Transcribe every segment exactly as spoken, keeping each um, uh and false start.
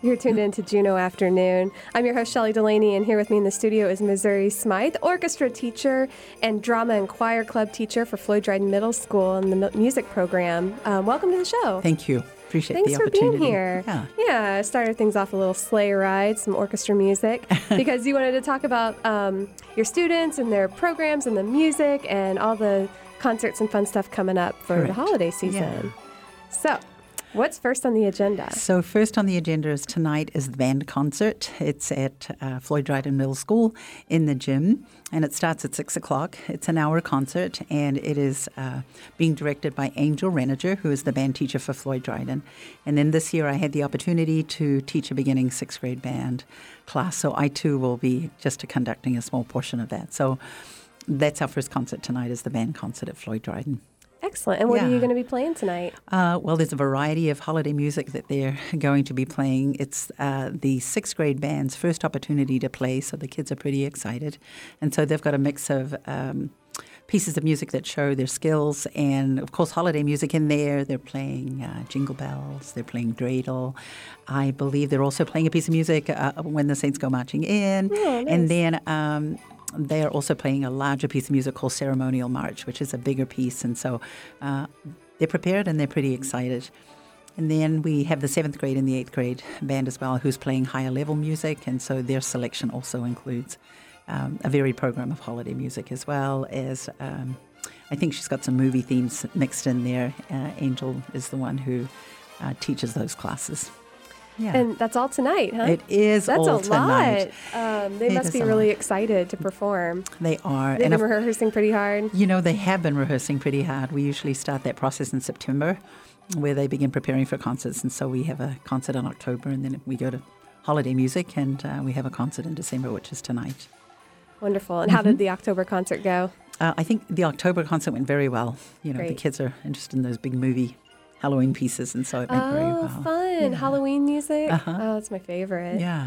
You're tuned in to Juneau Afternoon. I'm your host, Shelley Delaney, and here with me in the studio is Missouri Smythe, orchestra teacher and drama and choir club teacher for Floyd Dryden Middle School in the music program. Um, welcome to the show. Thank you. Appreciate Thanks the for opportunity. being here. Yeah. yeah, I started things off a little sleigh ride, some orchestra music, because you wanted to talk about um, your students and their programs and the music and all the concerts and fun stuff coming up for Correct. the holiday season. Yeah. So, what's first on the agenda? So first on the agenda is tonight is the band concert. It's at uh, Floyd Dryden Middle School in the gym, and it starts at six o'clock. It's an hour concert, and it is uh, being directed by Angel Reniger, who is the band teacher for Floyd Dryden. And then this year I had the opportunity to teach a beginning sixth grade band class, so I too will be just conducting a small portion of that. So that's our first concert tonight, is the band concert at Floyd Dryden. Excellent. And what Yeah. are you going to be playing tonight? Uh, well, there's a variety of holiday music that they're going to be playing. It's uh, the sixth grade band's first opportunity to play, so the kids are pretty excited. And so they've got a mix of um, pieces of music that show their skills and, of course, holiday music in there. They're playing uh, Jingle Bells. They're playing Dreidel. I believe they're also playing a piece of music, uh, When the Saints Go Marching In. Oh, nice. And then Um, they are also playing a larger piece of music called Ceremonial March, which is a bigger piece. And so uh, they're prepared and they're pretty excited. And then we have the seventh grade and the eighth grade band as well, who's playing higher level music. And so their selection also includes um, a varied program of holiday music, as well as um, I think she's got some movie themes mixed in there. Uh, Angel is the one who uh, teaches those classes. Yeah. And that's all tonight, huh? It is That's all a tonight. lot. Um, they It must is be a really lot. excited to perform. They are. They've And been of- rehearsing pretty hard. You know, they have been rehearsing pretty hard. We usually start that process in September, where they begin preparing for concerts. And so we have a concert in October, and then we go to holiday music, and uh, we have a concert in December, which is tonight. Wonderful. And how did the October concert go? Uh, I think the October concert went very well. You know, the Great. kids are interested in those big movie Halloween pieces, and so it went very Oh, well. fun. Yeah. Halloween music? Uh-huh. Oh, that's my favorite. Yeah.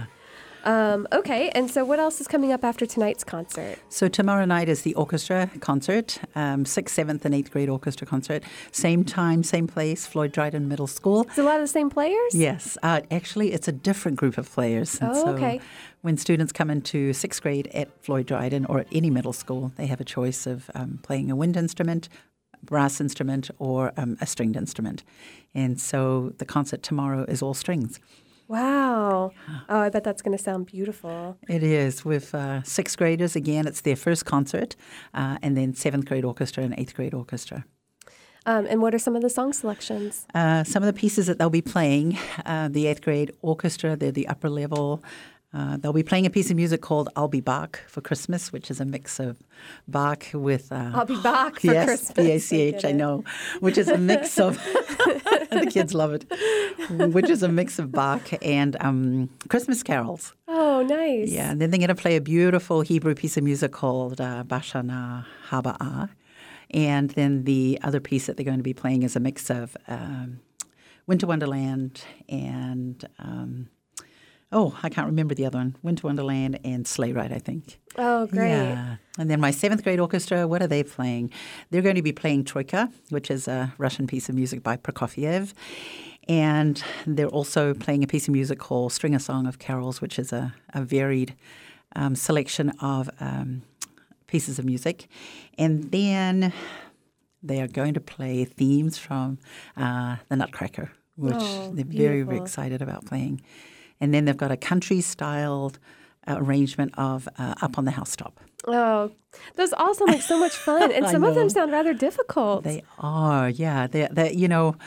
Um, okay, and so what else is coming up after tonight's concert? So tomorrow night is the orchestra concert, um, sixth, seventh, and eighth grade orchestra concert. Same time, same place, Floyd Dryden Middle School. Is it a lot of the same players? Yes. Uh, actually, it's a different group of players. And Oh, so okay. when students come into sixth grade at Floyd Dryden or at any middle school, they have a choice of um, playing a wind instrument, brass instrument, or um, a stringed instrument. And so the concert tomorrow is all strings. Wow. Oh, I bet that's going to sound beautiful. It is. With uh, sixth graders, again, it's their first concert, uh, and then seventh grade orchestra and eighth grade orchestra. Um, and what are some of the song selections? Uh, some of the pieces that they'll be playing, uh, the eighth grade orchestra, they're the upper level. Uh, they'll be playing a piece of music called I'll Be Bach for Christmas, which is a mix of Bach with... Uh, I'll be Bach for yes, Christmas. B A C H, I get it. know, which is a mix of... the kids love it. Which is a mix of Bach and um, Christmas carols. Oh, nice. Yeah, and then they're going to play a beautiful Hebrew piece of music called uh, Bashana Haba'ah. And then the other piece that they're going to be playing is a mix of um, Winter Wonderland and... Um, Oh, I can't remember the other one. Winter Wonderland and Sleigh Ride, I think. Oh, great. Yeah. And then my seventh grade orchestra, what are they playing? They're going to be playing Troika, which is a Russian piece of music by Prokofiev. And they're also playing a piece of music called String a Song of Carols, which is a, a varied um, selection of um, pieces of music. And then they are going to play themes from uh, The Nutcracker, which Oh, they're very, very beautiful. excited about playing. And then they've got a country-styled uh, arrangement of uh, Up on the Housetop. Oh, those all sound like so much fun. And I some of them know. sound rather difficult. They are, yeah. They, they, you know,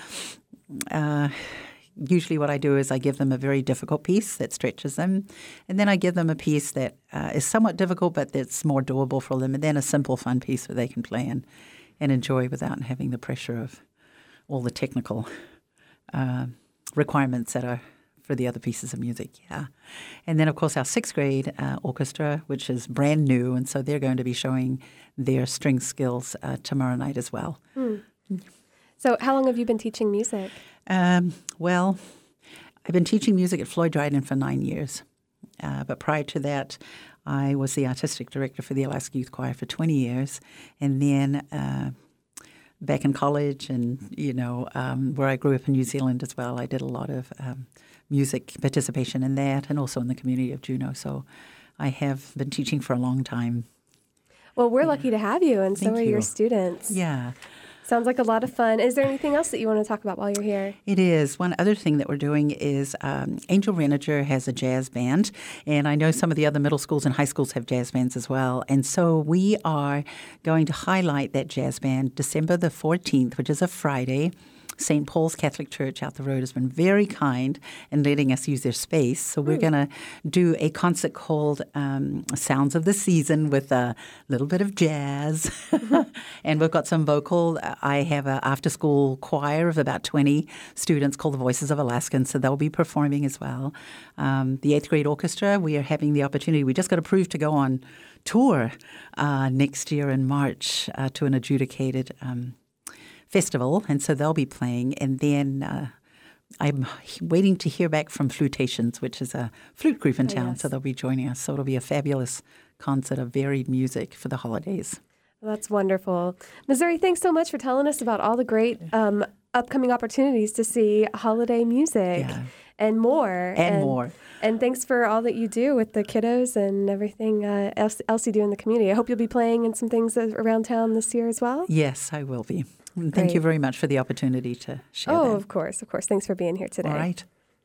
uh, usually what I do is I give them a very difficult piece that stretches them, and then I give them a piece that uh, is somewhat difficult but that's more doable for them, and then a simple, fun piece that they can play and, and enjoy without having the pressure of all the technical uh, requirements that are for the other pieces of music, yeah. And then, of course, our sixth grade uh, orchestra, which is brand new, and so they're going to be showing their string skills uh, tomorrow night as well. Mm. So how long have you been teaching music? Um, well, I've been teaching music at Floyd Dryden for nine years. Uh, but prior to that, I was the artistic director for the Alaska Youth Choir for twenty years. And then uh, back in college and, you know, um, where I grew up in New Zealand as well, I did a lot of um, music participation in that and also in the community of Juneau. So I have been teaching for a long time. Well, we're yeah. lucky to have you, and so Thank are you. your students. Yeah. Sounds like a lot of fun. Is there anything else that you want to talk about while you're here? It is. One other thing that we're doing is um, Angel Renager has a jazz band, and I know some of the other middle schools and high schools have jazz bands as well. And so we are going to highlight that jazz band December the fourteenth, which is a Friday. Saint Paul's Catholic Church out the road has been very kind in letting us use their space. So we're mm. going to do a concert called um, Sounds of the Season with a little bit of jazz. And we've got some vocal. I have an after-school choir of about twenty students called the Voices of Alaskan, so they'll be performing as well. Um, the eighth grade orchestra, we are having the opportunity. We just got approved to go on tour uh, next year in March uh, to an adjudicated um festival, and so they'll be playing. And then uh, I'm waiting to hear back from Flutations, which is a flute group in oh, town, yes. so they'll be joining us. So it'll be a fabulous concert of varied music for the holidays. Well, that's wonderful. Missouri, thanks so much for telling us about all the great um, upcoming opportunities to see holiday music yeah. and more. And, and more. And thanks for all that you do with the kiddos and everything uh, else, else you do in the community. I hope you'll be playing in some things around town this year as well. Yes, I will be. Thank Great. you very much for the opportunity to share oh, that. Oh, of course, of course. Thanks for being here today. All right.